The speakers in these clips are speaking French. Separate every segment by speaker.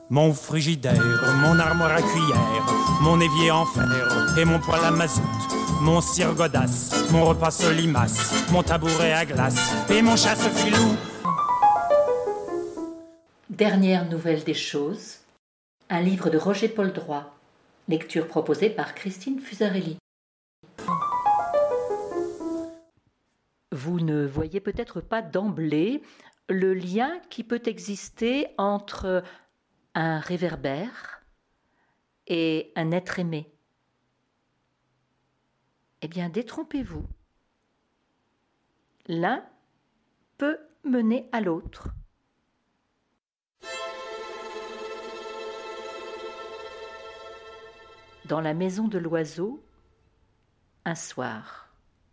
Speaker 1: Mon frigidaire, mon armoire à cuillère, mon évier en fer et mon poêle à mazout, mon cire godasse, mon repas solimace, mon tabouret à glace et mon chasse-filou.
Speaker 2: Dernière nouvelle des choses, un livre de Roger Poldroy, lecture proposée par Christine Fusarelli. Vous ne voyez peut-être pas d'emblée le lien qui peut exister entre un réverbère et un être aimé. Eh bien, détrompez-vous. L'un peut mener à l'autre. Dans la maison de l'oiseau, un soir.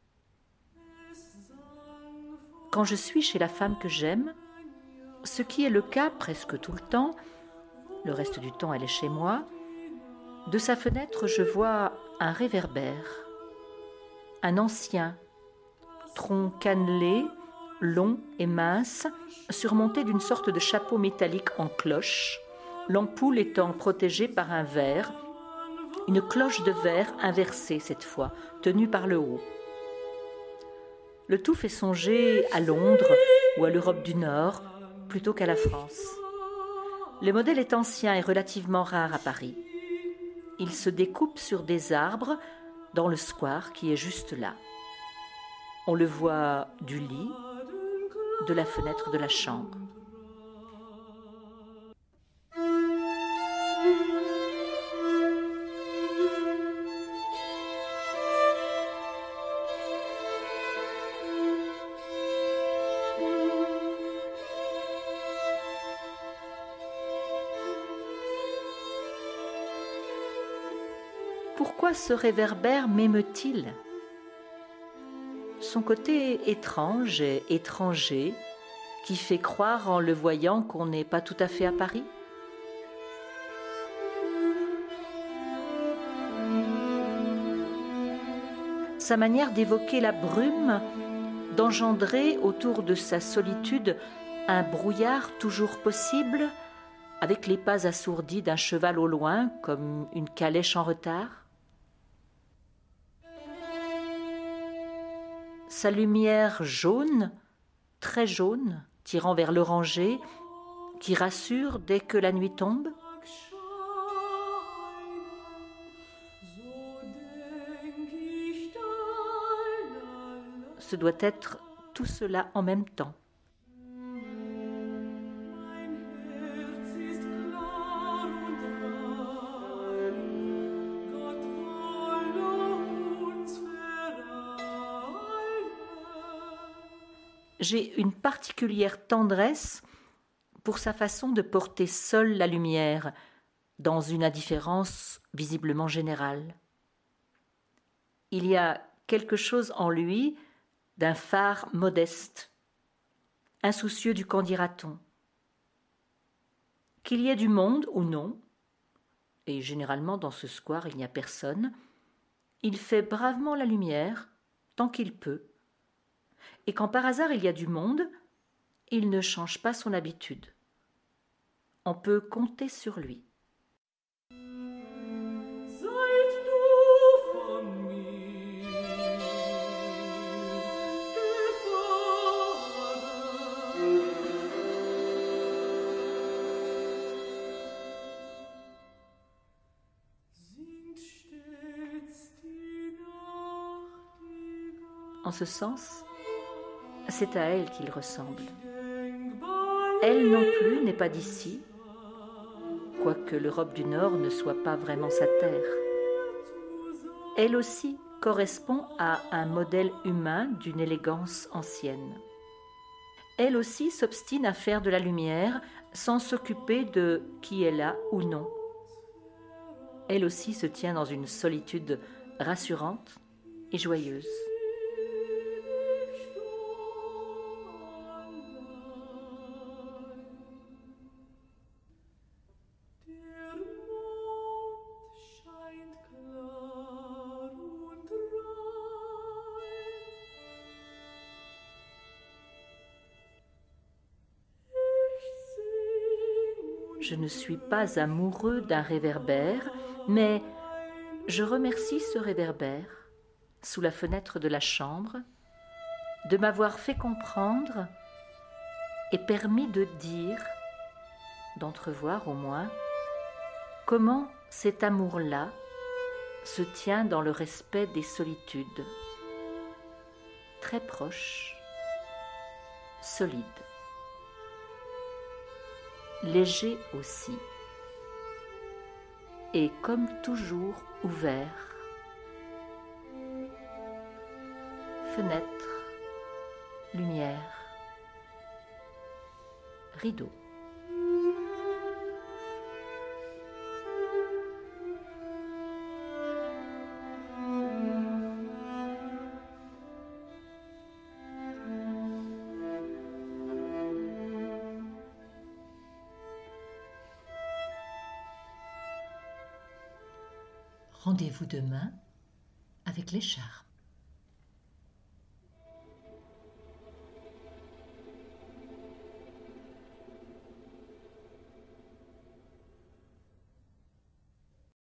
Speaker 2: Quand je suis chez la femme que j'aime, ce qui est le cas presque tout le temps, le reste du temps elle est chez moi, de sa fenêtre je vois un réverbère, un ancien, tronc cannelé, long et mince, surmonté d'une sorte de chapeau métallique en cloche, l'ampoule étant protégée par un verre, une cloche de verre inversée cette fois, tenue par le haut. Le tout fait songer à Londres ou à l'Europe du Nord, plutôt qu'à la France. Le modèle est ancien et relativement rare à Paris. Il se découpe sur des arbres dans le square qui est juste là. On le voit du lit, de la fenêtre de la chambre. Pourquoi ce réverbère m'émeut-il ? Son côté étrange et étranger qui fait croire en le voyant qu'on n'est pas tout à fait à Paris ? Sa manière d'évoquer la brume, d'engendrer autour de sa solitude un brouillard toujours possible, avec les pas assourdis d'un cheval au loin comme une calèche en retard ? Sa lumière jaune, très jaune, tirant vers l'oranger, qui rassure dès que la nuit tombe ? Ce doit être tout cela en même temps. J'ai une particulière tendresse pour sa façon de porter seule la lumière, dans une indifférence visiblement générale. Il y a quelque chose en lui d'un phare modeste, insoucieux du qu'en dira-t-on. Qu'il y ait du monde ou non, et généralement dans ce square il n'y a personne, il fait bravement la lumière, tant qu'il peut. Et quand par hasard il y a du monde, il ne change pas son habitude. On peut compter sur lui. En ce sens, c'est à elle qu'il ressemble. Elle non plus n'est pas d'ici, quoique l'Europe du Nord ne soit pas vraiment sa terre. Elle aussi correspond à un modèle humain d'une élégance ancienne. Elle aussi s'obstine à faire de la lumière sans s'occuper de qui est là ou non. Elle aussi se tient dans une solitude rassurante et joyeuse. Je ne suis pas amoureux d'un réverbère, mais je remercie ce réverbère, sous la fenêtre de la chambre, de m'avoir fait comprendre et permis de dire, d'entrevoir au moins, comment cet amour-là se tient dans le respect des solitudes, très proche, solide, léger aussi, et comme toujours ouvert. Fenêtre, lumière, rideau. Rendez-vous demain avec l'écharpe.